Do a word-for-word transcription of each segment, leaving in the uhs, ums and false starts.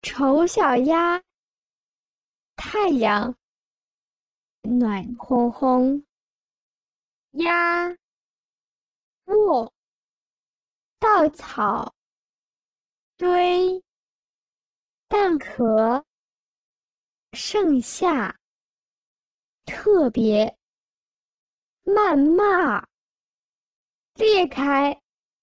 丑小鸭，太阳暖烘烘，鸭卧稻草堆，蛋壳盛夏，特别谩骂，裂开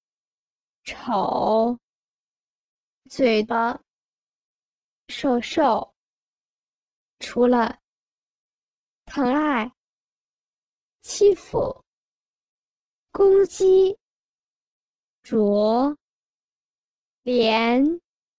丑嘴巴，瘦瘦，除了疼爱、欺负、攻击、啄、连、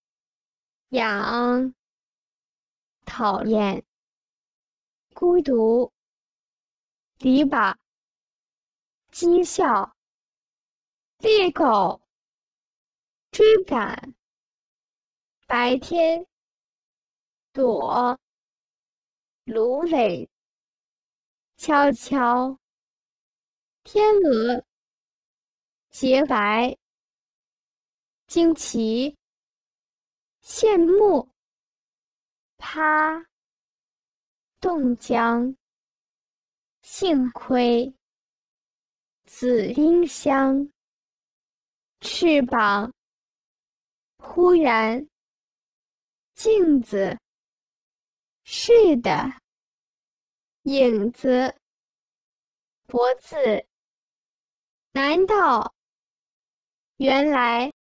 痒、讨厌、孤独、篱笆、讥笑、猎狗、追赶、白天、躲、芦苇、悄悄、天鹅、洁白、惊奇、羡慕、趴、冻僵、幸亏、紫丁香、翅膀、忽然、镜子、是的、影子、脖子、难道、原来